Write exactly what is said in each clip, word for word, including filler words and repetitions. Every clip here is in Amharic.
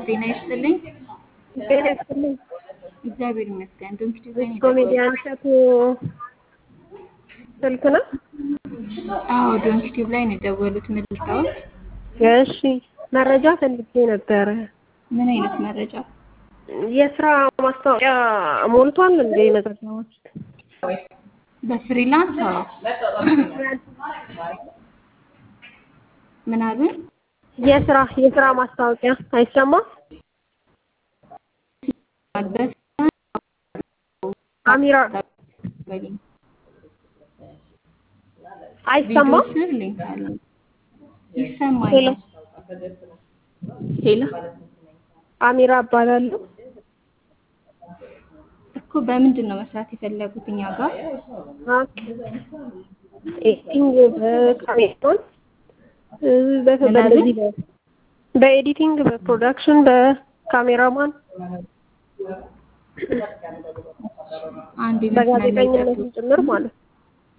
ጤና ይስጥልኝ። ጤና ይስጥልኝ። እግዚአብሔር ይመስገን። ዶንኪ ዲዛይን ኮሜዲያን እሸቱ ስልክ ነው? አዎ ዶንኪ ቲዩብ ላይ ነው የደወሉት። ምን ልታወት? እሺ መረጃ ፈልጌ ነበረ። ምን አይነት መረጃ? የስራ ማስታወቂያ ሞልቷል እንዴ መረጃዎች? በፍሪላንስ አዎ። ምን አሉ? የስራ የስራ ማስታወቂያ አይሰማም? አሚራ አይሰማም? ስር ሊንክ አለ። ይሰማኛል። ሄሎ አሚራ እባላለሁ። እኮ በምንድን ነው መስራት የፈለጉት እኛ ጋር? ኤዲቲንግ በካሜራን በዚህ በኤዲቲንግ በፕሮዳክሽን በካሜራማን አንድ በጋዜጠኝነት ጭምር ማለት ነው።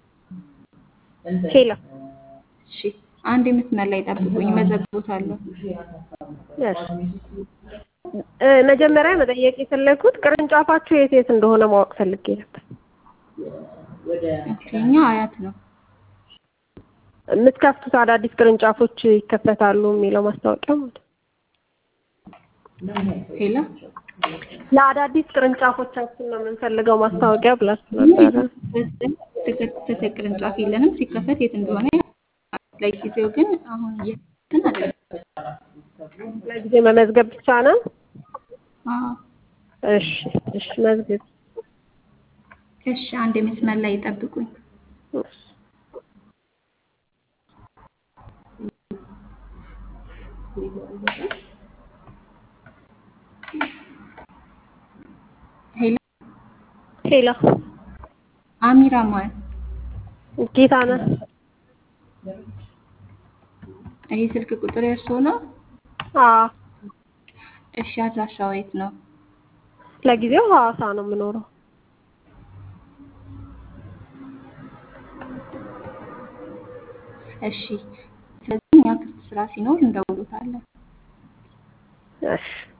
ሄሎ እሺ አንድ መስመር ላይ ጠብቁኝ፣ መዘግቦታለሁ። እሺ መጀመሪያ መጠየቅ የፈለኩት ቅርንጫፋችሁ የት የት እንደሆነ ማወቅ ፈልጌ ነበር። እኛ አያት ነው የምትከፍቱት አዳዲስ ቅርንጫፎች ይከፈታሉ የሚለው ማስታወቂያ ማለት ሄሎ ለአዳዲስ ቅርንጫፎቻችን ነው የምንፈልገው ማስታወቂያ ብላችሁ ነበረ። የተከፈተ ቅርንጫፍ የለንም። ሲከፈት የት እንደሆነ ለጊዜው ግን አሁን የትን አይደለም። ለጊዜ መመዝገብ ብቻ ነው? አዎ እሺ እሺ መዝገብ። እሺ አንድ መስመር ላይ ጠብቁኝ። ሄሎ ሄሎ አሚራ ማን? ጌታነህ። ይሄ ስልክ ቁጥር የእርሶ ነው? አዎ። እሺ አድራሻው የት ነው? ለጊዜው ሐዋሳ ነው የምኖረው። እሺ ስለዚህ እኛ ክፍት ስራ ሲኖር እንደውሉታለን። እሺ